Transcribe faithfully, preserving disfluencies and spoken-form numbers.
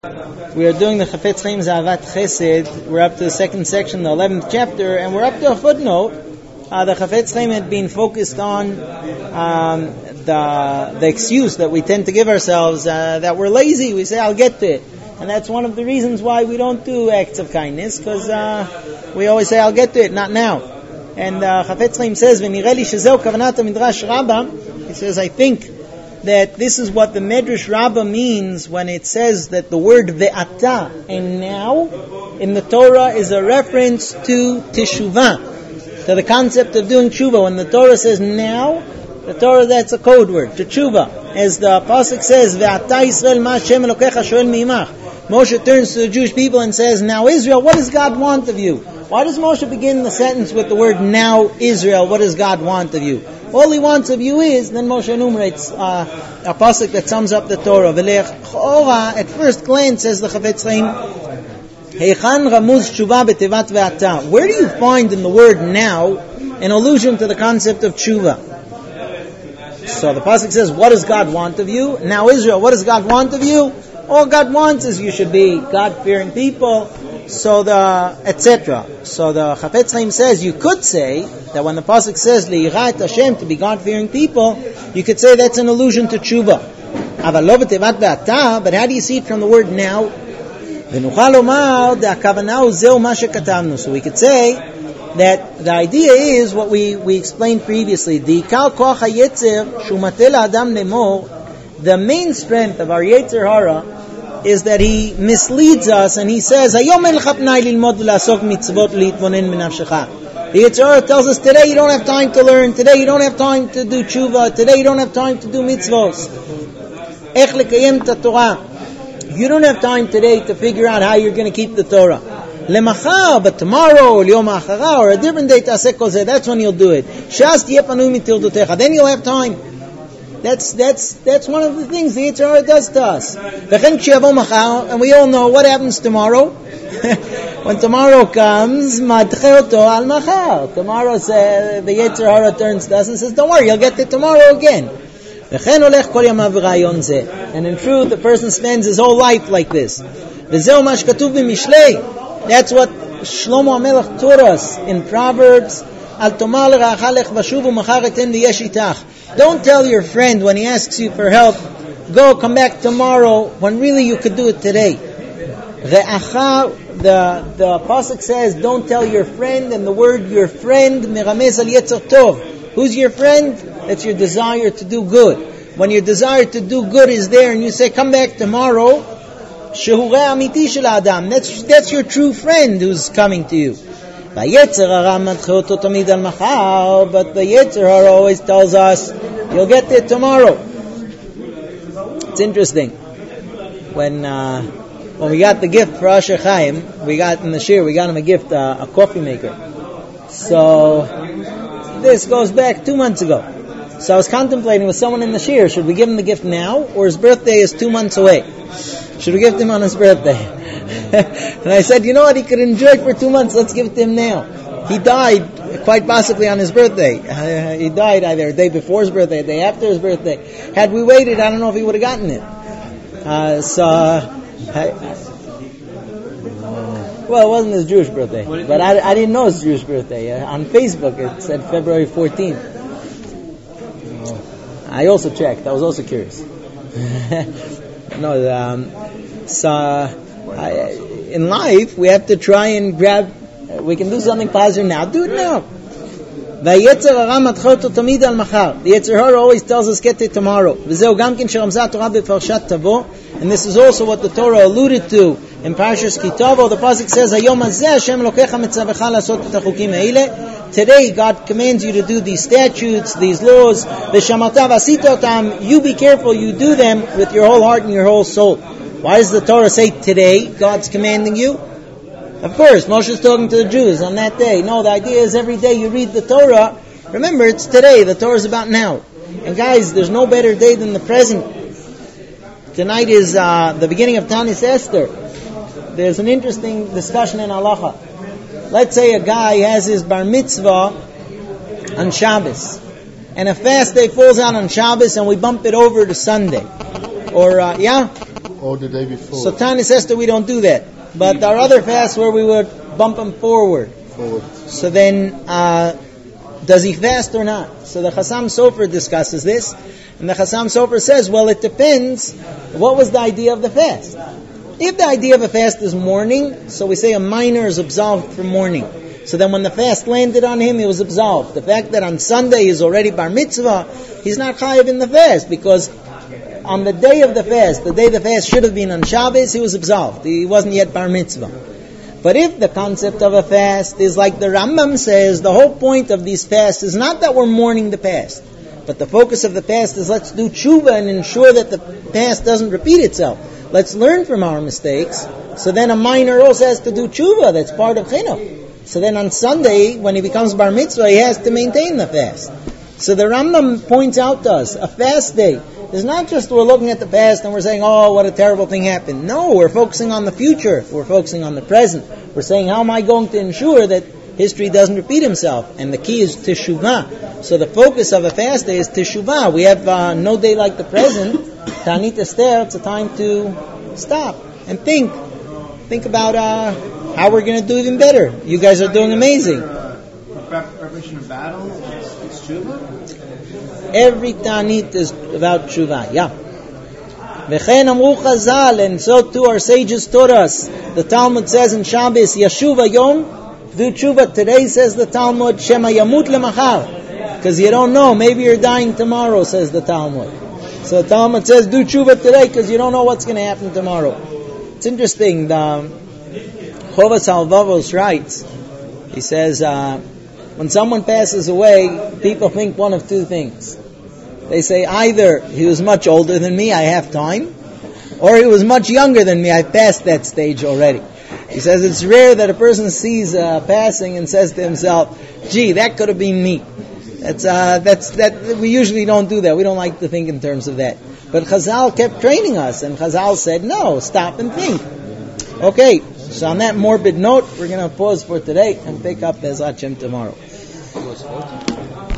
We are doing the Chafetz Chaim Zahavat Chesed. We're up to the second section, the eleventh chapter, and we're up to a footnote. Uh, the Chafetz Chaim had been focused on um, the the excuse that we tend to give ourselves uh, that we're lazy. We say, "I'll get to it," and that's one of the reasons why we don't do acts of kindness, because uh, we always say, "I'll get to it," not now. And uh, Chafetz Chaim says, "V'nireh li shezeu kavanat midrash Rabbah." He says, "I think that this is what the Medrash Rabbah means when it says that the word ve'ata, and now, in the Torah is a reference to teshuvah, to the concept of doing tshuva. When the Torah says now, the Torah, that's a code word, to tshuva. As the Pasuk says, ve'ata Yisrael ma Hashem Elokecha shoel mi'imach. Moshe turns to the Jewish people and says, now Israel, what does God want of you? Why does Moshe begin the sentence with the word now Israel, what does God want of you? All he wants of you is, then Moshe enumerates uh, a pasuk that sums up the Torah. At first glance, says the Chafetz Chaim, Heichan ramuz tshuva betevat ve'ata. Where do you find in the word now an allusion to the concept of tshuva? So the pasuk says, what does God want of you? Now Israel, what does God want of you? All God wants is you should be God-fearing people. So the et cetera. So the Chafetz Chaim says you could say that when the pasuk says liyirat Hashem, to be God-fearing people, you could say that's an allusion to tshuva. Aval lo b'tevat ve'ata, but how do you see it from the word now? V'nuchal lomar de'akavanah zeu ma shekatavnu. So we could say that the idea is what we we explained previously. Di'ikar koach hayetzer shumatel adam lemor. The main strength of our Yetzer Hara is that he misleads us, and he says, "Hayom en lecha pnai lilmod v'lasok mitzvot liitvonen b'nafshecha." The Yetzer Hara tells us, today you don't have time to learn, today you don't have time to do tshuva, today you don't have time to do mitzvos. Ech lekayem ta Torah. You don't have time today to figure out how you're going to keep the Torah. Lemachar, but tomorrow, or yom ha'achara, or a different day, taseh kol zeh, that's when you'll do it. Shas tiyeh panui mitildotecha. Then you'll have time. That's that's that's one of the things the Yetzer Hara does to us. And we all know what happens tomorrow. When tomorrow comes, madche oto al machar. Tomorrow uh, the Yetzer Hara turns to us and says, "Don't worry, you'll get it tomorrow again." And in truth, the person spends his whole life like this. That's what Shlomo HaMelech taught us in Proverbs. Don't tell your friend when he asks you for help, go, come back tomorrow, when really you could do it today. The, the pasuk says, don't tell your friend, and the word your friend, meramez al yetzer tov. Who's your friend? That's your desire to do good. When your desire to do good is there, and you say, come back tomorrow, shehu rei amiti shel adam. That's, that's your true friend who's coming to you. But the Yetzer Hara always tells us, you'll get there tomorrow. It's interesting. When uh, when we got the gift for Asher Chaim, we got in the shir, we got him a gift, uh, a coffee maker. So this goes back two months ago. So I was contemplating with someone in the shir, should we give him the gift now, or his birthday is two months away? Should we give him on his birthday? And I said, you know what, he could enjoy it for two months, let's give it to him now. He died quite possibly on his birthday. Uh, he died either a day before his birthday, a day after his birthday. Had we waited, I don't know if he would have gotten it. Uh, so, uh, I, well, it wasn't his Jewish birthday, but I, I didn't know his Jewish birthday. Uh, on Facebook it said February fourteenth. I also checked, I was also curious. no, um, so... I, in life, we have to try and grab, uh, we can do something positive now, do it now. The Yetzer Hara always tells us, get it tomorrow. And this is also what the Torah alluded to in Parshas Kitavo. The pasuk says, today God commands you to do these statutes, these laws. You be careful, you do them with your whole heart and your whole soul. Why does the Torah say today God's commanding you? Of course, Moshe is talking to the Jews on that day. No, the idea is every day you read the Torah, remember it's today, the Torah is about now. And guys, there's no better day than the present. Tonight is uh, the beginning of Tanis Esther. There's an interesting discussion in Halacha. Let's say a guy has his bar mitzvah on Shabbos, and a fast day falls out on Shabbos and we bump it over to Sunday. Or, uh, yeah? or the day before. So Tanis Esther, we don't do that. But there are other fasts where we would bump them forward. Forward. So then, uh, does he fast or not? So the Chassam Sofer discusses this. And the Chassam Sofer says, well, it depends. What was the idea of the fast? If the idea of a fast is mourning, so we say a minor is absolved from mourning. So then when the fast landed on him, he was absolved. The fact that on Sunday he's already bar mitzvah, he's not chayav in the fast, because on the day of the fast, the day the fast should have been on Shabbos, he was absolved. He wasn't yet bar mitzvah. But if the concept of a fast is like the Rambam says, the whole point of these fasts is not that we're mourning the past, but the focus of the fast is let's do tshuva and ensure that the past doesn't repeat itself. Let's learn from our mistakes. So then a minor also has to do tshuva. That's part of chinuch. So then on Sunday, when he becomes bar mitzvah, he has to maintain the fast. So the Rambam points out to us, a fast day is not just we're looking at the past and we're saying, oh, what a terrible thing happened. No, we're focusing on the future. We're focusing on the present. We're saying, how am I going to ensure that history doesn't repeat himself? And the key is teshuvah. So the focus of a fast day is teshuvah. We have uh, no day like the present. Tanit Esther, it's a time to stop and think. Think about uh, how we're going to do even better. You guys are doing amazing. Preparation of battle is tshuva? Every Tanit is about tshuva, yeah. V'chen amru Chazal, and so too our sages taught us. The Talmud says in Shabbos, Yashuva Yom, do tshuva today, says the Talmud, Shema Yamut Lemachar. Because you don't know, maybe you're dying tomorrow, says the Talmud. So the Talmud says, do tshuva today, because you don't know what's going to happen tomorrow. It's interesting, the Chovas Halvavos writes, he says, uh, when someone passes away, people think one of two things. They say either he was much older than me, I have time, or he was much younger than me, I've passed that stage already. He says it's rare that a person sees uh, passing and says to himself, gee, that could have been me. That's uh, that's that. We usually don't do that. We don't like to think in terms of that. But Chazal kept training us, and Chazal said, no, stop and think. Okay, so on that morbid note, we're going to pause for today and pick up Bez Hashem tomorrow.